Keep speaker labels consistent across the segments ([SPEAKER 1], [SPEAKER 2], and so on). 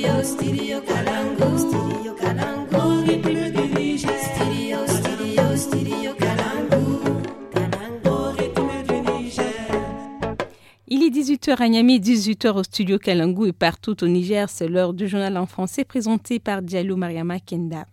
[SPEAKER 1] Studio Kalangu, Studio Kalangu, rythme du Niger. Studio Kalangu, Kalangu, rythme du Niger.
[SPEAKER 2] Il est 18h à Niamey, 18h au Studio Kalangu et partout au Niger. C'est l'heure du journal en français présenté par Diallo Mariama Kenda.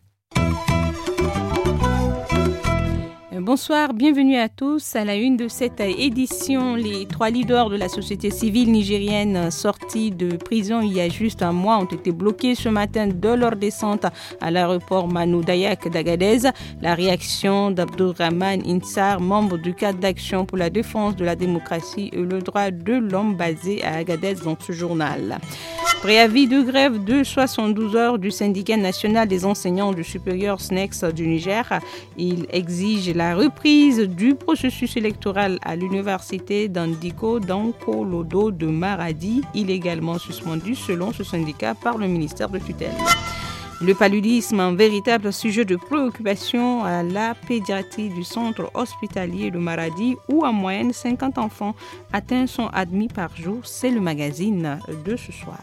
[SPEAKER 2] Bonsoir, bienvenue à tous. À la une de cette édition, les 3 leaders de la société civile nigérienne sortis de prison il y a juste un mois ont été bloqués ce matin de leur descente à l'aéroport Manou Dayak d'Agadez. La réaction d'Abdourahmane Insar, membre du cadre d'action pour la défense de la démocratie et le droit de l'homme basé à Agadez dans ce journal. Préavis de grève de 72 heures du syndicat national des enseignants du supérieur SNEX du Niger. Il exige la reprise du processus électoral à l'université d'Andiko dans Kolodo de Maradi, illégalement suspendu selon ce syndicat par le ministère de tutelle. Le paludisme, un véritable sujet de préoccupation à la pédiatrie du centre hospitalier de Maradi où en moyenne 50 enfants atteints sont admis par jour. C'est le magazine de ce soir.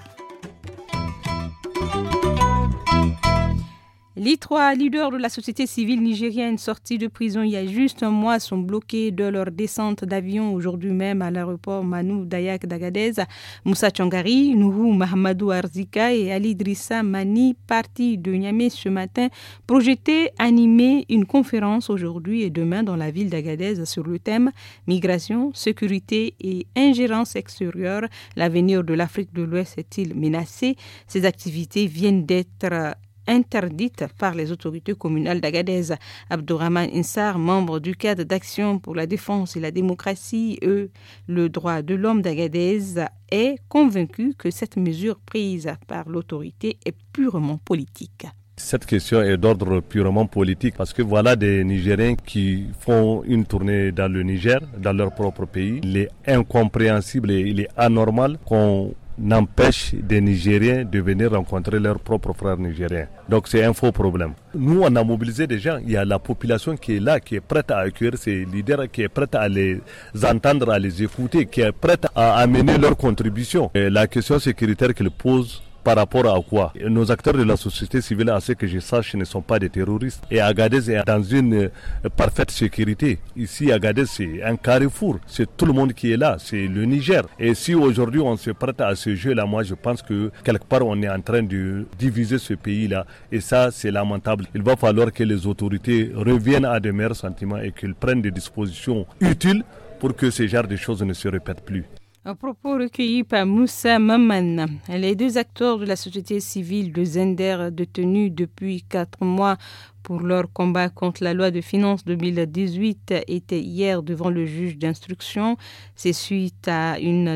[SPEAKER 2] Les 3 leaders de la société civile nigérienne sortis de prison il y a juste un mois sont bloqués de leur descente d'avion aujourd'hui même à l'aéroport Manou Dayak d'Agadez. Moussa Tchangari, Nuhu Mahamadou Arzika et Ali Drissa Mani, partis de Niamey ce matin, projetaient animer une conférence aujourd'hui et demain dans la ville d'Agadez sur le thème migration, sécurité et ingérence extérieure. L'avenir de l'Afrique de l'Ouest est-il menacé? Ces activités viennent d'être interdite par les autorités communales d'Agadez. Abdourahmane Insar, membre du cadre d'action pour la défense et la démocratie et le droit de l'homme d'Agadez, est convaincu que cette mesure prise par l'autorité est purement politique.
[SPEAKER 3] Cette question est d'ordre purement politique parce que voilà des Nigériens qui font une tournée dans le Niger, dans leur propre pays. Il est incompréhensible et il est anormal qu'on n'empêche des Nigériens de venir rencontrer leurs propres frères nigériens. Donc c'est un faux problème. Nous, on a mobilisé des gens. Il y a la population qui est là, qui est prête à accueillir ces leaders, qui est prête à les entendre, à les écouter, qui est prête à amener leur contribution. Et la question sécuritaire qu'ils posent, par rapport à quoi? Nos acteurs de la société civile, à ce que je sache, ne sont pas des terroristes. Et Agadez est dans une parfaite sécurité. Ici, Agadez, c'est un carrefour. C'est tout le monde qui est là. C'est le Niger. Et si aujourd'hui on se prête à ce jeu-là, moi je pense que quelque part on est en train de diviser ce pays-là. Et ça, c'est lamentable. Il va falloir que les autorités reviennent à de meilleurs sentiments et qu'ils prennent des dispositions utiles pour que ce genre de choses ne se répètent plus.
[SPEAKER 2] Un propos recueilli par Moussa Maman. Les 2 acteurs de la société civile de Zender détenus depuis 4 mois pour leur combat contre la loi de finances 2018 étaient hier devant le juge d'instruction. C'est suite à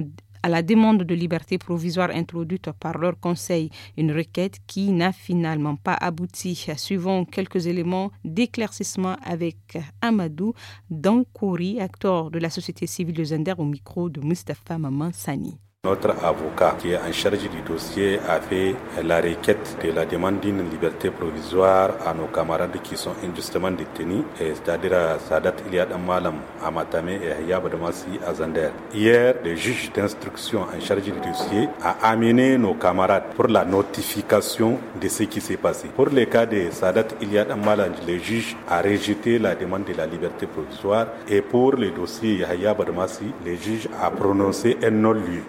[SPEAKER 2] la demande de liberté provisoire introduite par leur conseil, une requête qui n'a finalement pas abouti. Suivant quelques éléments d'éclaircissement avec Amadou Dankouri, acteur de la société civile de Zender, au micro de Mustapha Maman Sani.
[SPEAKER 4] Notre avocat qui est en charge du dossier a fait la requête de la demande d'une liberté provisoire à nos camarades qui sont injustement détenus, c'est-à-dire à Sadat Iliad Malam, à Matame et à Yabadamasi à Zander. Hier, le juge d'instruction en charge du dossier a amené nos camarades pour la notification de ce qui s'est passé. Pour le cas de Sadat Iliad Malam, le juge a rejeté la demande de la liberté provisoire et pour le dossier Yahya Badamasi, le juge a prononcé un non-lieu.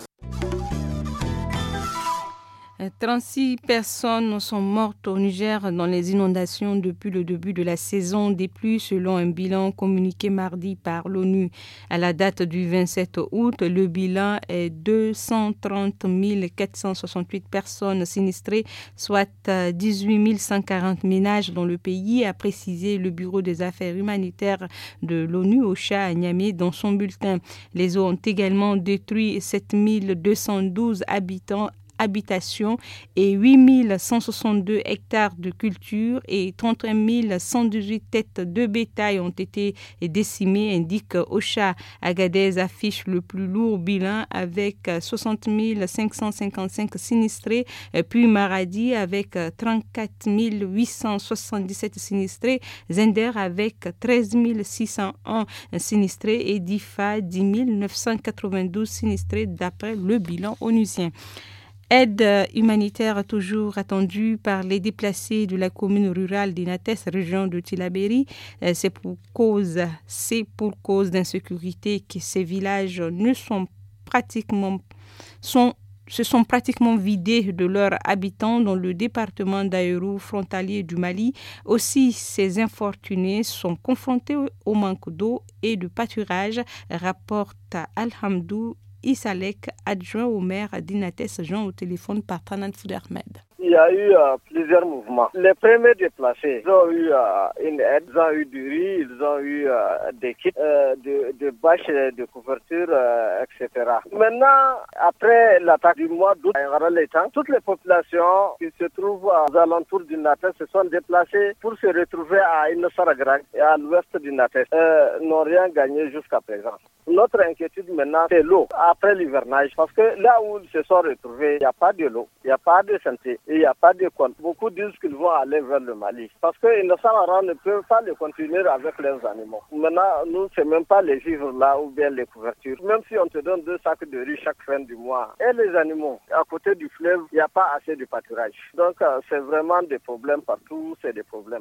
[SPEAKER 2] 36 personnes sont mortes au Niger dans les inondations depuis le début de la saison des pluies, selon un bilan communiqué mardi par l'ONU. À la date du 27 août, le bilan est 230 468 personnes sinistrées, soit 18 140 ménages dans le pays, a précisé le Bureau des affaires humanitaires de l'ONU, OCHA, à Niamey, dans son bulletin. Les eaux ont également détruit 7 212 habitations et 8 162 hectares de culture et 31 118 têtes de bétail ont été décimées, indique OCHA. Agadez affiche le plus lourd bilan avec 60 555 sinistrés, puis Maradi avec 34 877 sinistrés, Zender avec 13 601 sinistrés et Difa 10 992 sinistrés d'après le bilan onusien. Aide humanitaire toujours attendue par les déplacés de la commune rurale d'Inates, région de Tillabéri. C'est pour cause d'insécurité que ces villages se sont pratiquement vidés de leurs habitants dans le département d'Aïrou, frontalier du Mali. Aussi, ces infortunés sont confrontés au manque d'eau et de pâturage, rapporte Alhamdou Issalek, adjoint au maire d'Inates, Jean au téléphone par Tanan Foudermed.
[SPEAKER 5] Il y a eu plusieurs mouvements. Les premiers déplacés, ils ont eu une aide, ils ont eu du riz, ils ont eu des kits, de bâches de couverture, etc. Maintenant, après l'attaque du mois d'août, toutes les populations qui se trouvent aux alentours du Nates se sont déplacées pour se retrouver à Innosaragrag et à l'ouest du Nates. N'ont rien gagné jusqu'à présent. Notre inquiétude maintenant, c'est l'eau après l'hivernage. Parce que là où ils se sont retrouvés, il n'y a pas de l'eau, il n'y a pas de santé. Il n'y a pas d'école. Beaucoup disent qu'ils vont aller vers le Mali. Parce qu'ils ne peuvent pas le continuer avec leurs animaux. Maintenant, nous, c'est même pas les vivres là ou bien les couvertures. Même si on te donne 2 sacs de riz chaque fin du mois. Et les animaux, à côté du fleuve, il n'y a pas assez de pâturage. Donc, c'est vraiment des problèmes partout, c'est des problèmes.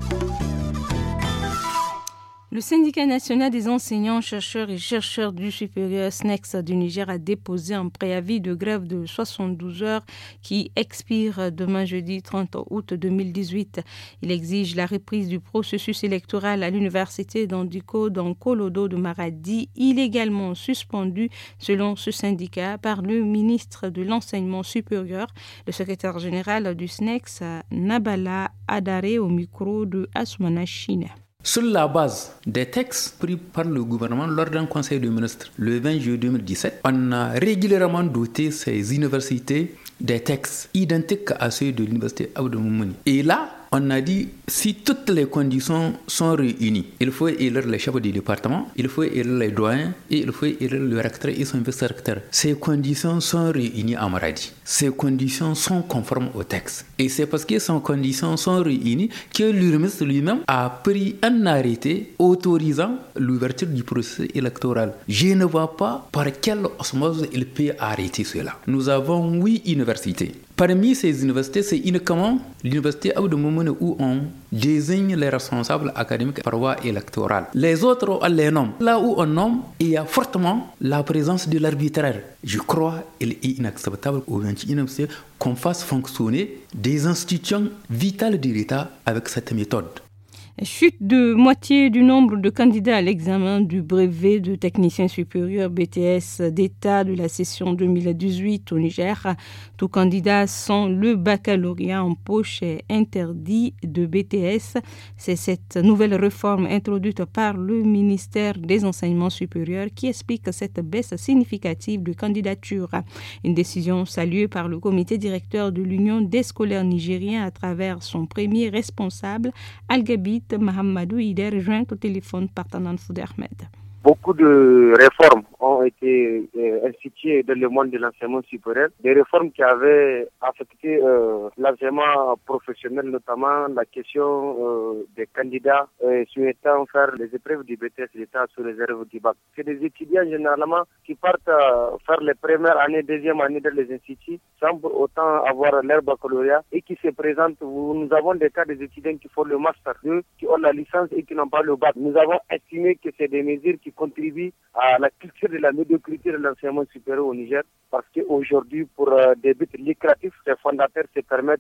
[SPEAKER 2] Le syndicat national des enseignants, chercheurs et chercheurs du supérieur SNEX du Niger a déposé un préavis de grève de 72 heures qui expire demain jeudi 30 août 2018. Il exige la reprise du processus électoral à l'université d'Andiko dans Kolodo de Maradi, illégalement suspendu selon ce syndicat par le ministre de l'enseignement supérieur, le secrétaire général du SNEX, Nabala Adare, au micro de Asmana Chine.
[SPEAKER 6] Sur la base des textes pris par le gouvernement lors d'un conseil de ministres le 20 juillet 2017, on a régulièrement doté ces universités des textes identiques à ceux de l'université Abdou Moumouni. Et là, on a dit, si toutes les conditions sont réunies, il faut élire les chefs du département, il faut élire les doyens et il faut élire le recteur et son vice-recteur. Ces conditions sont réunies à Maradi. Ces conditions sont conformes au texte. Et c'est parce que ces conditions sont réunies que le ministre lui-même a pris un arrêté autorisant l'ouverture du processus électoral. Je ne vois pas par quelle osmose il peut arrêter cela. Nous avons 8 universités. Parmi ces universités, c'est uniquement l'université Abdou Moumouni où on désigne les responsables académiques par voie électorale. Les autres, on les nomme. Là où on nomme, il y a fortement la présence de l'arbitraire. Je crois qu'il est inacceptable au XXIe siècle qu'on fasse fonctionner des institutions vitales de l'État avec cette méthode.
[SPEAKER 2] Chute de moitié du nombre de candidats à l'examen du brevet de technicien supérieur BTS d'État de la session 2018 au Niger. Tous candidats sans le baccalauréat en poche et interdit de BTS. C'est cette nouvelle réforme introduite par le ministère des Enseignements supérieurs qui explique cette baisse significative de candidatures. Une décision saluée par le comité directeur de l'Union des scolaires nigériens à travers son premier responsable, Al-Gabit Mahamadou Ider, joint au téléphone par Tanan Foudermed.
[SPEAKER 5] Beaucoup de réformes ont été instituées dans le monde de l'enseignement supérieur. Des réformes qui avaient affecté l'enseignement professionnel, notamment la question des candidats souhaitant faire les épreuves du BTS d'État sous réserve du bac. C'est des étudiants généralement qui partent faire les premières années, deuxième année dans les instituts sans pour autant avoir leur baccalauréat et qui se présentent. Nous avons des cas des étudiants qui font le master 2, qui ont la licence et qui n'ont pas le bac. Nous avons estimé que c'est des mesures qui contribue à la culture de la médiocrité de l'enseignement supérieur au Niger parce qu'aujourd'hui, pour des buts lucratifs, ces fondateurs se permettent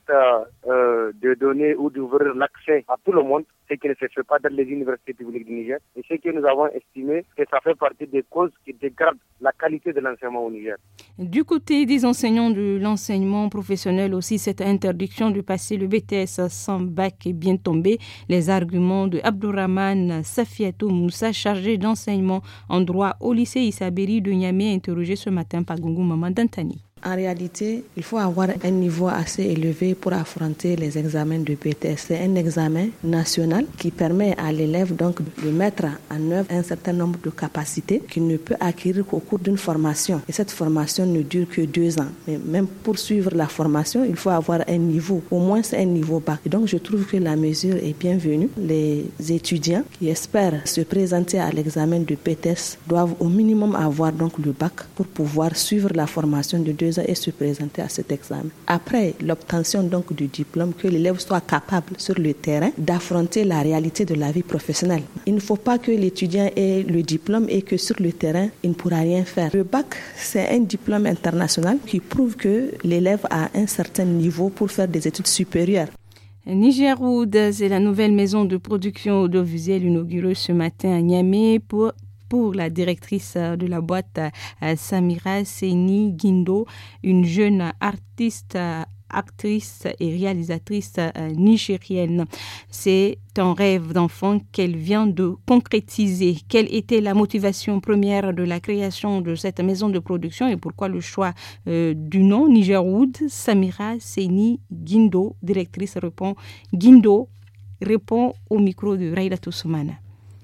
[SPEAKER 5] de donner ou d'ouvrir l'accès à tout le monde, ce qui ne se fait pas dans les universités publiques du Niger. Et ce que nous avons estimé, que ça fait partie des causes qui dégradent la qualité de l'enseignement au Niger.
[SPEAKER 2] Du côté des enseignants de l'enseignement professionnel aussi, cette interdiction de passer le BTS sans bac est bien tombée. Les arguments de Abdourahmane Safiatou Moussa, chargé d'enseignement en droit au lycée Issaberi de Niamey, interrogé ce matin par Gungu Maman Dantani.
[SPEAKER 7] En réalité, il faut avoir un niveau assez élevé pour affronter les examens de BTS. C'est un examen national qui permet à l'élève donc de mettre en œuvre un certain nombre de capacités qu'il ne peut acquérir qu'au cours d'une formation. Et cette formation ne dure que 2 ans. Mais même pour suivre la formation, il faut avoir un niveau, au moins c'est un niveau bac. Et donc je trouve que la mesure est bienvenue. Les étudiants qui espèrent se présenter à l'examen de BTS doivent au minimum avoir donc le bac pour pouvoir suivre la formation de 2 ans et se présenter à cet examen. Après l'obtention donc du diplôme, que l'élève soit capable sur le terrain d'affronter la réalité de la vie professionnelle. Il ne faut pas que l'étudiant ait le diplôme et que sur le terrain, il ne pourra rien faire. Le bac, c'est un diplôme international qui prouve que l'élève a un certain niveau pour faire des études supérieures.
[SPEAKER 2] Nigerwood, c'est la nouvelle maison de production audiovisuelle inaugurée ce matin à Niamey pour la directrice de la boîte Samira Seni Guindo, une jeune artiste, actrice et réalisatrice nigérienne. C'est un rêve d'enfant qu'elle vient de concrétiser. Quelle était la motivation première de la création de cette maison de production et pourquoi le choix du nom Nigerwood? Samira Seni Guindo, directrice, répond au micro de Raïda Toussoumana.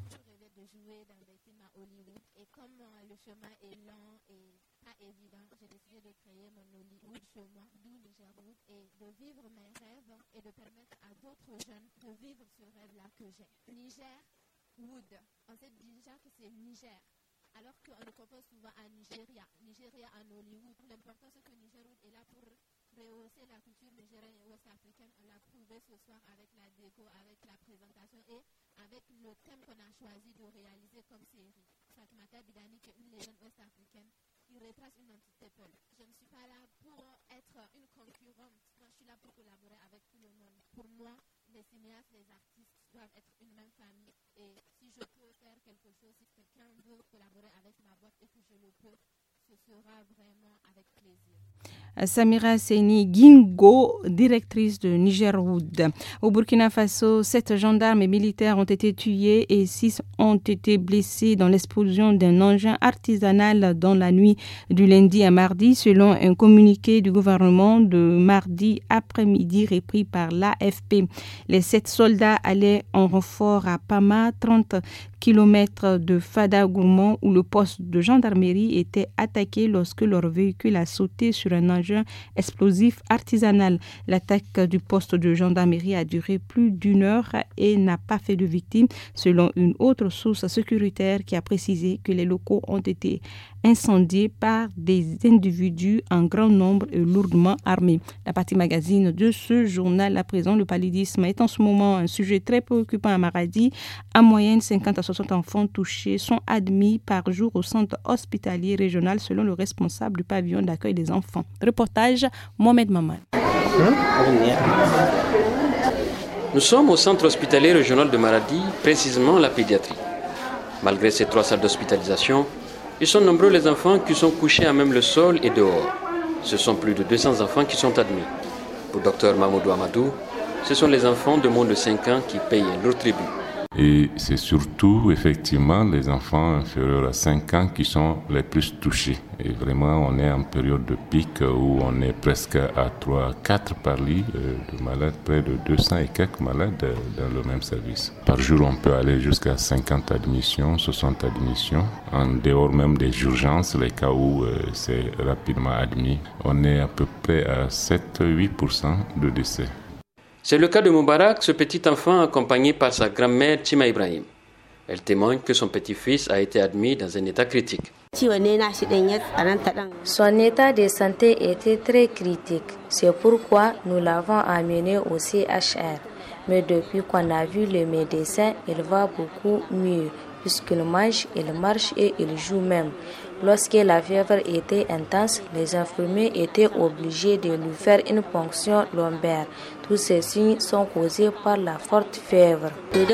[SPEAKER 8] Nigerwood, on sait déjà que c'est Niger, alors qu'on le compose souvent à Nigeria en Hollywood. L'important c'est que Nigerwood est là pour rehausser la culture nigérienne et ouest-africaine. On l'a prouvé ce soir avec la déco, avec la présentation et avec le thème qu'on a choisi de réaliser comme série. Fatmata Bidani, qui est une légende ouest-africaine, qui retrace une entité Peul. Je ne suis pas là pour être une concurrente. Moi, je suis là pour collaborer avec tout le monde. Pour moi, les cinéastes, les artistes doivent être une même famille. Et si je peux faire quelque chose, si quelqu'un veut collaborer avec ma boîte et que je le peux, ce sera vraiment avec plaisir.
[SPEAKER 2] Samira Seni Guindo, directrice de Nigerwood. Au Burkina Faso, 7 gendarmes et militaires ont été tués et 6 ont été blessés dans l'explosion d'un engin artisanal dans la nuit du lundi à mardi, selon un communiqué du gouvernement de mardi après-midi repris par l'AFP. Les 7 soldats allaient en renfort à Pama, 30 km de Fadagourmand, où le poste de gendarmerie était attaqué lorsque leur véhicule a sauté sur un engin explosif artisanal. L'attaque du poste de gendarmerie a duré plus d'1 heure et n'a pas fait de victimes, selon une autre source sécuritaire qui a précisé que les locaux ont été incendiés par des individus en grand nombre et lourdement armés. La partie magazine de ce journal à présent, le paludisme est en ce moment un sujet très préoccupant à Maradi. En moyenne, 50 à 60 enfants touchés sont admis par jour au centre hospitalier régional selon le responsable du pavillon d'accueil des enfants. Reportage Mohamed Mamad.
[SPEAKER 9] Nous sommes au centre hospitalier régional de Maradi, précisément la pédiatrie. Malgré ces 3 salles d'hospitalisation, ils sont nombreux les enfants qui sont couchés à même le sol et dehors. Ce sont plus de 200 enfants qui sont admis. Pour Dr Mamoudou Amadou, ce sont les enfants de moins de 5 ans qui payent leur tribut.
[SPEAKER 10] Et c'est surtout, effectivement, les enfants inférieurs à 5 ans qui sont les plus touchés. Et vraiment, on est en période de pic où on est presque à 3-4 par lit de malades, près de 200 et quelques malades dans le même service. Par jour, on peut aller jusqu'à 50 admissions, 60 admissions, en dehors même des urgences, les cas où c'est rapidement admis. On est à peu près à 7-8% de décès.
[SPEAKER 9] C'est le cas de Moubarak, ce petit enfant accompagné par sa grand-mère Tima Ibrahim. Elle témoigne que son petit-fils a été admis dans un état critique.
[SPEAKER 11] Son état de santé était très critique. C'est pourquoi nous l'avons amené au CHR. Mais depuis qu'on a vu le médecin, il va beaucoup mieux, puisqu'il mange, il marche et il joue même. Lorsque la fièvre était intense, les infirmiers étaient obligés de lui faire une ponction lombaire. Tous ces signes sont causés par la forte fièvre.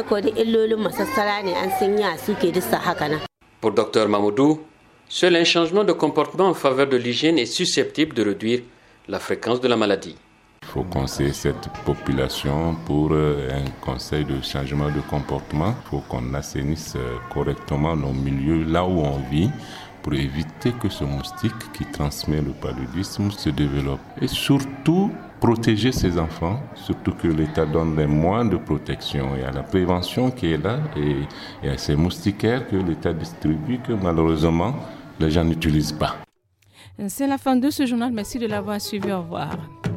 [SPEAKER 9] Pour Dr Mamoudou, seul un changement de comportement en faveur de l'hygiène est susceptible de réduire la fréquence de la maladie.
[SPEAKER 10] Il faut conseiller cette population pour un conseil de changement de comportement. Il faut qu'on assainisse correctement nos milieux là où on vit, pour éviter que ce moustique qui transmet le paludisme se développe. Et surtout, protéger ces enfants, surtout que l'État donne les moyens de protection. Il y a la prévention qui est là et il y a ces moustiquaires que l'État distribue que malheureusement les gens n'utilisent pas.
[SPEAKER 2] C'est la fin de ce journal. Merci de l'avoir suivi. Au revoir.